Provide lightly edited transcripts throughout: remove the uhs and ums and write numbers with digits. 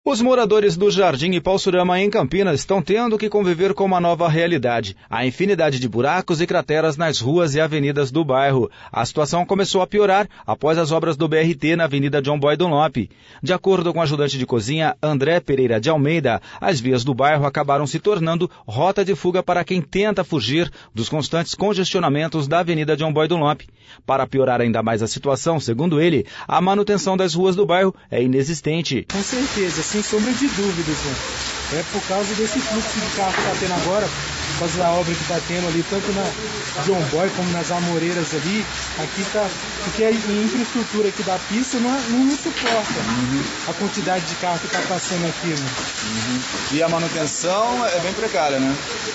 Os moradores do Jardim Ipauçurama, em Campinas, estão tendo que conviver com uma nova realidade: a infinidade de buracos e crateras nas ruas e avenidas do bairro. A situação começou a piorar após as obras do BRT na Avenida John Boy Dunlop. De acordo com o ajudante de cozinha André Pereira de Almeida, as vias do bairro acabaram se tornando rota de fuga para quem tenta fugir dos constantes congestionamentos da Avenida John Boy Dunlop. Para piorar ainda mais a situação, segundo ele, a manutenção das ruas do bairro é inexistente. Com certeza, sem sombra de dúvidas, né? É por causa desse fluxo de carro que está tendo agora, por causa da obra que está tendo ali, tanto na John Boy como nas Amoreiras ali, aqui está, porque a infraestrutura aqui da pista não suporta a quantidade de carro que está passando aqui, né? E a manutenção é bem precária, né?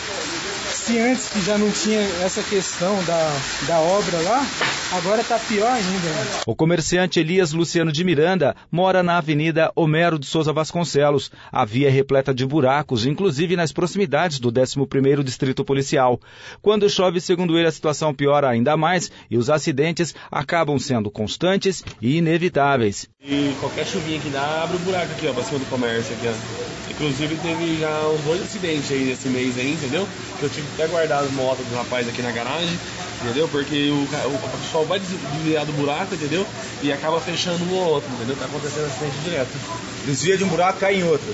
Se antes que já não tinha essa questão da obra lá, agora está pior ainda. Né? O comerciante Elias Luciano de Miranda mora na Avenida Homero de Souza Vasconcelos. A via é repleta de buracos, inclusive nas proximidades do 11º Distrito Policial. Quando chove, segundo ele, a situação piora ainda mais e os acidentes acabam sendo constantes e inevitáveis. E qualquer chuvinha que dá, abre o buraco aqui, ó, pra cima do comércio aqui, ó. Inclusive teve já uns 2 acidentes aí nesse mês aí, entendeu? Que eu tive que até guardar as motos do rapaz aqui na garagem, entendeu? Porque o pessoal vai desviar do buraco, entendeu? E acaba fechando um ou outro, entendeu? Tá acontecendo acidente direto. Desvia de um buraco, cai em outro.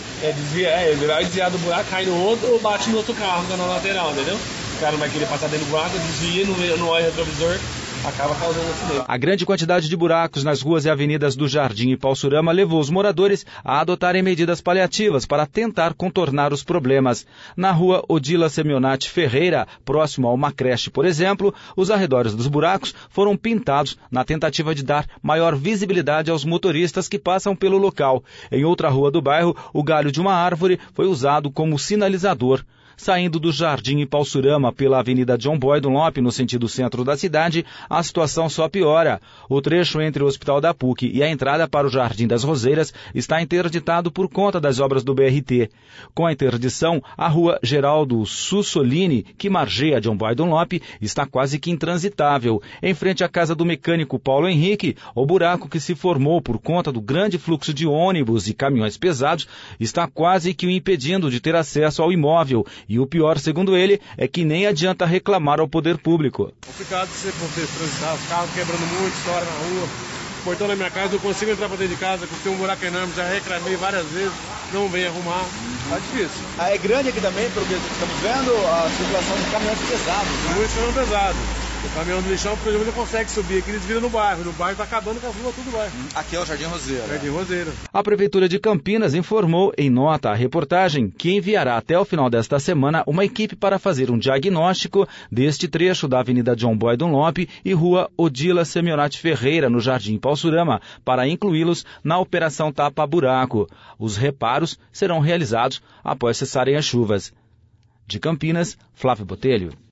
Ele vai desviar do buraco, cai no outro ou bate no outro carro que tá na lateral, entendeu? O cara não vai querer passar dentro do buraco, desvia no olho retrovisor, acaba causando acidente. A grande quantidade de buracos nas ruas e avenidas do Jardim Ipauçurama levou os moradores a adotarem medidas paliativas para tentar contornar os problemas. Na rua Odila Semionati Ferreira, próximo a uma creche, por exemplo, os arredores dos buracos foram pintados na tentativa de dar maior visibilidade aos motoristas que passam pelo local. Em outra rua do bairro, o galho de uma árvore foi usado como sinalizador. Saindo do Jardim Ipauçurama pela Avenida John Boy Dunlop, no sentido centro da cidade, a situação só piora. O trecho entre o Hospital da PUC e a entrada para o Jardim das Roseiras está interditado por conta das obras do BRT. Com a interdição, a rua Geraldo Sussolini, que margeia John Boy Dunlop, está quase que intransitável. Em frente à casa do mecânico Paulo Henrique, o buraco que se formou por conta do grande fluxo de ônibus e caminhões pesados está quase que o impedindo de ter acesso ao imóvel. E o pior, segundo ele, é que nem adianta reclamar ao poder público. Complicado você poder transitar, os carros quebrando muito, estoura na rua. Portão na minha casa, eu consigo entrar para dentro de casa, porque tem um buraco enorme, já reclamei várias vezes, não vem arrumar, tá difícil. É grande aqui também, porque estamos vendo a circulação de caminhões pesados. Né? Muito caminhão pesado. O caminhão do lixão, por exemplo, não consegue subir aqui, eles viram no bairro. No bairro tá acabando com a rua, tudo bairro. Aqui é o Jardim Roseira. Jardim Roseira. A Prefeitura de Campinas informou em nota à reportagem que enviará até o final desta semana uma equipe para fazer um diagnóstico deste trecho da Avenida John Boy Dunlop e Rua Odila Semionati Ferreira, no Jardim Ipauçurama, para incluí-los na Operação Tapa Buraco. Os reparos serão realizados após cessarem as chuvas. De Campinas, Flávio Botelho.